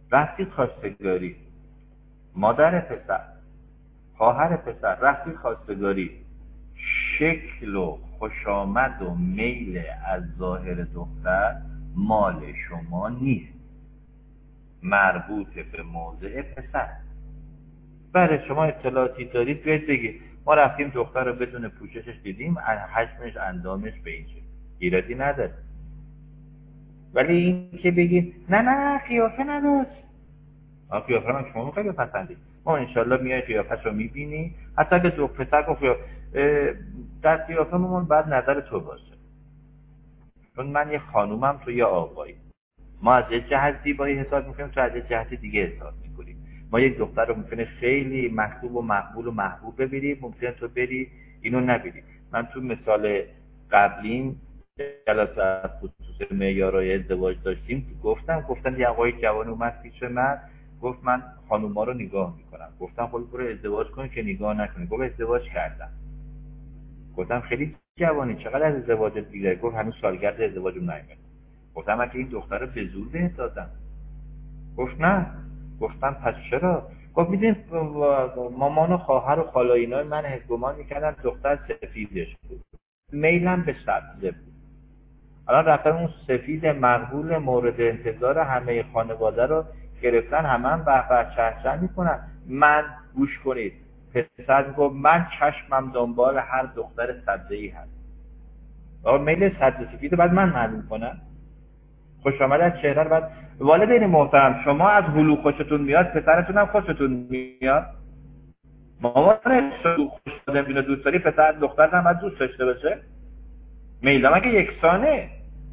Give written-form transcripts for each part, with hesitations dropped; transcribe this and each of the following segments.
رفتید خواستگاری، مادر پسر، خواهر پسر، رفتید خواستگاری، شکل و خوشامد و میل از ظاهر دختر مال شما نیست، مربوط به موضع پسر. بله شما اطلاعاتی دارید بیاید بگید ما رفتیم دختر رو بدون پوششش دیدیم، حجمش اندامش به این شکل، ایرادی نداره. ولی این که بگید نه قیافه نداشت، قیافه من شما خیلی پسندید، ما انشالله میای قیافه‌ش رو میبینی، حتی اگه دو پسر گفت در قیافه من بعد نظر تو باشه، چون من یه خانومم تو یه آقایی، ما از یه جهت زیبایی حساب میکنیم، تو از یه جهت دیگه حساب میکنیم. ما یک دختر رو ممکنه خیلی مطلوب و مقبول و محبوب ببینیم، ممکنه تو بری اینو نبینی. من تو مثال قبلیم جلسه از خصوص معیارهای ازدواج داشتیم، گفتم یه آقای جوان اومد پیش من، گفت من خانوما رو نگاه میکنم. گفتم خب برو ازدواج کن که نگاه نکنی. گفت ازدواج کردم. گفتم خیلی جوانی، چقدر از ازدواجت میگذره؟ گفت هنوز سالگرد ازدواجم نیومده. گفتم اگه این دختر رو به زور بهت دادم؟ گفت نه. گفتم پس چرا؟ گفت میدونی مامان و خواهر و خالا اینا من گمان میکردن دختر سفیدش بود، میلم به سبزه بود. الان رفتن اون سفید مقبول مورد انتظار همه خانواده رو گرفتن، همه به چهچه میکنن. من گوش کنید، پسر گفت من چشمم دنبال هر دختر سبزه‌ای هست. آقا میل سبز سفید بعد من معلوم کنم؟ خوش آمد از چهره رو بعد والدین محترم، شما از هلو خوشتون میاد، پسرتون هم خوشتون میاد؟ مامانش خوش آدم اینو دوست داری، پسر دختر هم باید دوست داشته باشه؟ میلم اگه یکسانه،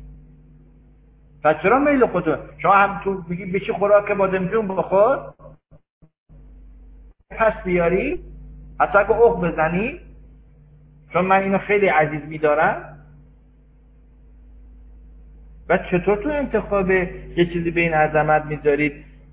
پس چرا میل خودتون؟ شما هم تو میگی بشی خوراک بادمجون بخور، پس بیاری حتی اگه اوق بزنی چون من اینو خیلی عزیز میدارم. و چطور تو انتخاب یه چیزی به این عظمت میذارید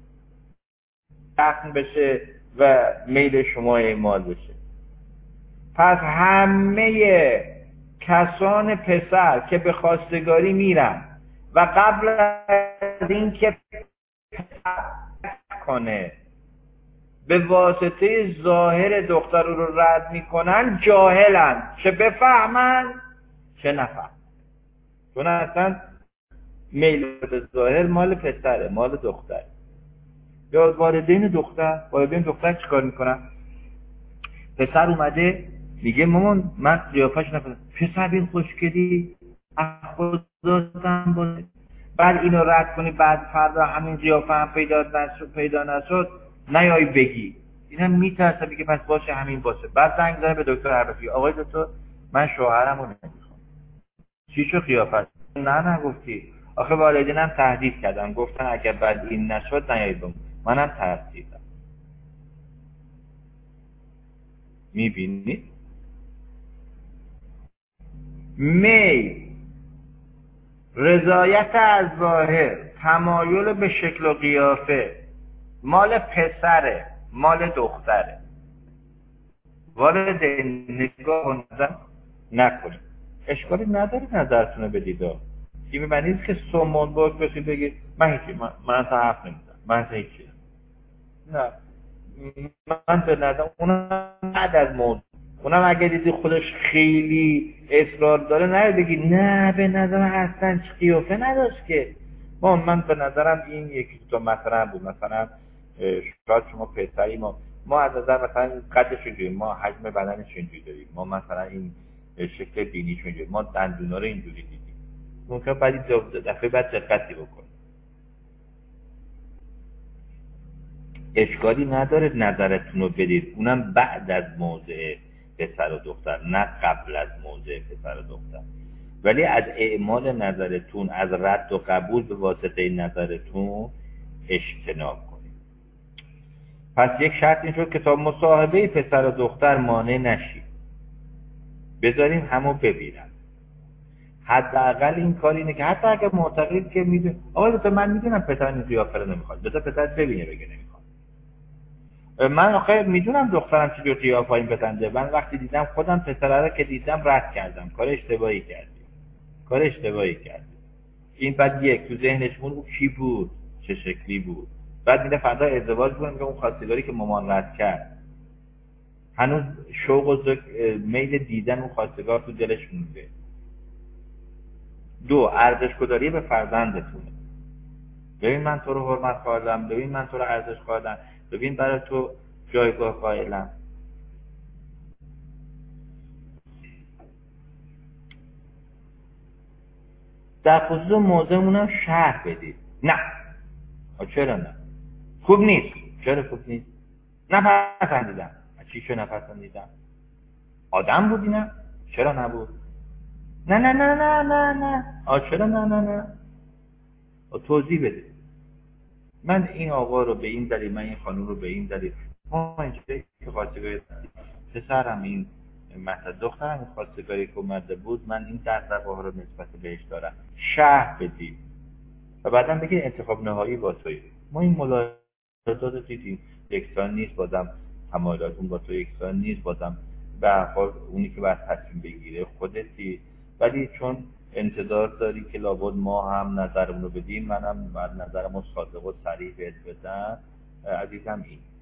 دفن بشه و میل شما اعمال بشه؟ پس همه کسان پسر که به خواستگاری میرن و قبل از اینکه پسر کنه به واسطه ظاهر دختر رو رد میکنن، جاهلن، چه بفهمن چه نفهم، چون اصلا میل به ظاهر مال پسره، مال دختره. یا والدین دختر چیکار میکنن؟ پسر اومده میگه مامان من قیافش نکنم، پسر بین خوشگلی خداتم باشه، بعد اینو رد کنی، بعد فردا همین قیافه هم پیدا نشد نیایی بگی. اینم میترسه میگه پس باشه همین باشه. بعد زنگ زنه به دکتر عربی، آقای دکتر من شوهرمو نمیخوام. چی شو قیافت؟ نه گفتی. آخه والدینم تهدید کردن، گفتن اگه بعد این نشد نیایی بگو. منم ترسیدم. میبینید؟ میل، رضایت از ظاهر، تمایل به شکل و قیافه مال پسره، مال دختره. وارد نگاه و نظر نکنید. اشکالی نداره نظرتون رو بدید. این میبنید که سومون باش بشید بگید من هیچی، من اصلا حرف نمیزنم، من اصلا هیچی. نه، من به نظر اونم بعد از موضوع، اونم اگه دیدی خودش خیلی اصرار داره نه بگی نه به نظرم اصلا قیافه نداشت که. من به نظرم این یکی دو مثلا بود، مثلا شاید شما پسری، ما از نظر مثلا قدش اینجوری، ما حجم بدنش اینجوری داریم، ما مثلا این شکل بینیش اینجوری، ما دندونا رو اینجوری دیدیم، ممکن بعد دفعه بعد دقتی بکنیم. اشکالی نداره نظرتون رو بدید، اونم بعد از موضع پسر و دختر، نه قبل از موضع پسر و دختر. ولی از اعمال نظرتون، از رد و قبول به واسطه نظرتون اجتناب کنید. پس یک شرط این شد که تا مصاحبه پسر و دختر مانع نشید، بذاریم همو ببینن. حداقل این کار اینه که حتی اگه معتقد که میدون آقا من میدونم پسر این قیافه رو نمیخواد، بذار پسر ببینه بگه نمیخواد. من آخه میدونم دخترم چجور قیافه‌ای بسنده. من وقتی دیدم خودم پسره رو که دیدم رد کردم، کار اشتباهی کردی. این بعد یک تو ذهنش مون او کی بود، چه شکلی بود، بعد میره فردا ازدواج میکنه، میگه اون خواستگاری که مامان رد کرد هنوز شوق و میل دیدن اون خواستگار تو دلش مونده. 2 ارزش‌گذاری به فرزندتونه. ببین من تو رو حرمت قائلم، ببین من تو رو ارزش قائلم، ببین برای تو جایگاه قائلم. در خصوص موضوعمونم شرح بدید. نه. چرا نه؟ خوب نیست. چرا خوب نیست؟ نپسندیدم. چی نپسندیدم؟ آدم بودی نه؟ چرا نبود؟ نه نه نه نه نه نه. چرا نه نه نه؟ توضیح بده. من این آقا رو به این دلیل، من این خانم رو به این دلیل، ما اینجوری که خواستگاری پسرم این مثلا دخترم این خواستگاری که اومده بود، من این دغدغه ها رو نسبت بهش دارم. شرح بدید و بعدا بگید انتخاب نهایی با توی. ما این ملاحظات رو دیدیم، یکسان نیست، بازم تمایلاتون با تو یکسان نیست، بازم به هر حال اونی که باید تصمیم بگیره خودتی، ولی چون انتظار داری که لابد ما هم نظرمون رو بدیم، منم بعد نظرمو صادق و صریح بهت بدم. عزیزم این